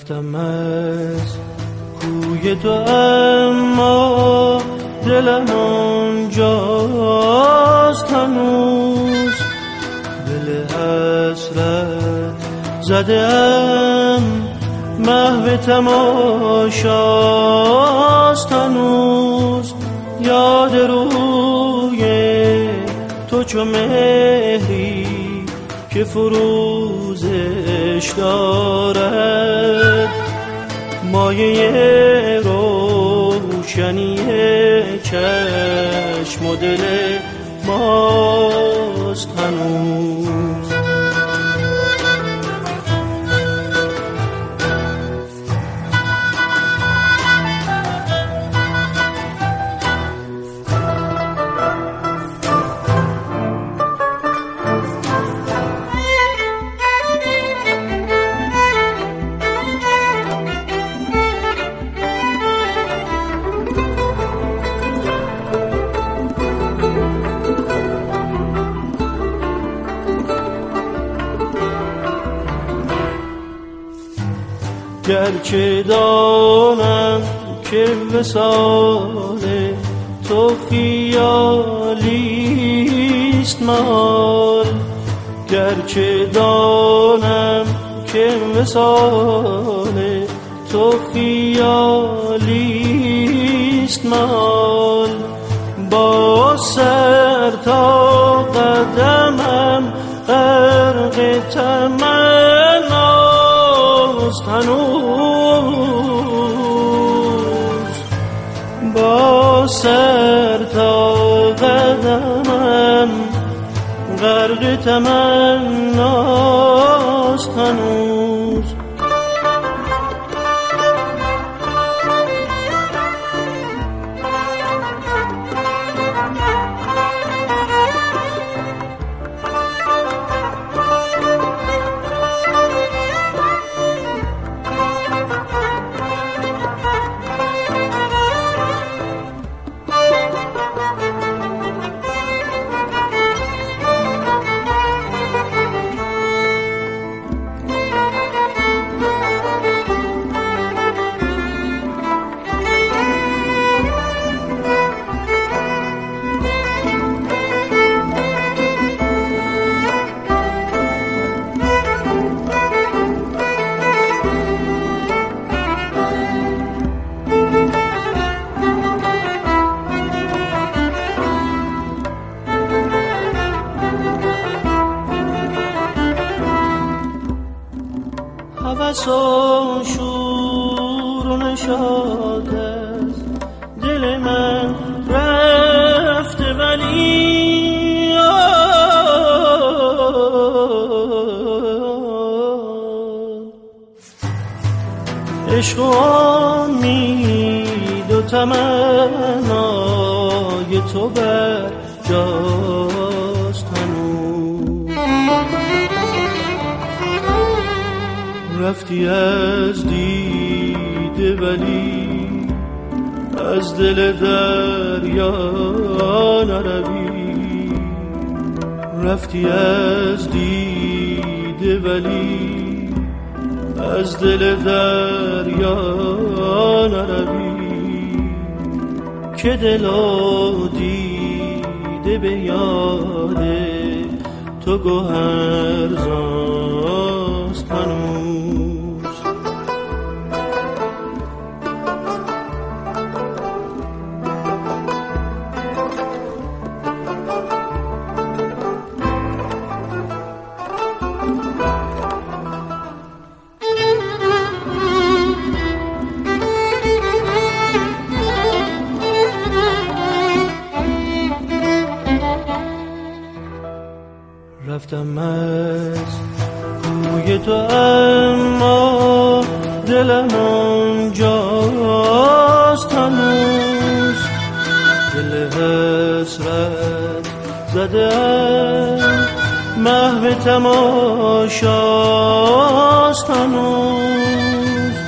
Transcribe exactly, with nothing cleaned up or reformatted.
رفتم از کوی تو اما دلم آنجاست هنوز، دل حسرت زدم محو تماشاست هنوز. یاد روی تو چو مهری که فروزش دارد، مایه روشنی چشم و دل ماست هنوز. گرچه دانم که وصال تو خیالیست محال، گرچه دانم که وصال تو خیالیست محال، با سر تا قدمم غرق تمناست هنوز، با سر تا قدمم غرق تمناست هنوز. هوس و شور و نشاط از دل من رفته، ولی عشق و امید و تمنای تو بر جاست هنوز. رفتی از دیده ولی از دل دریا نروی، رفتی از دیده ولی از دل دریا نروی، که دل و دیده به یاد تو گوهرزاست هنوز. رفتم از کوی تو اما دلم آنجاست هنوز، دل حسرت زدم محو تماشاست هنوز.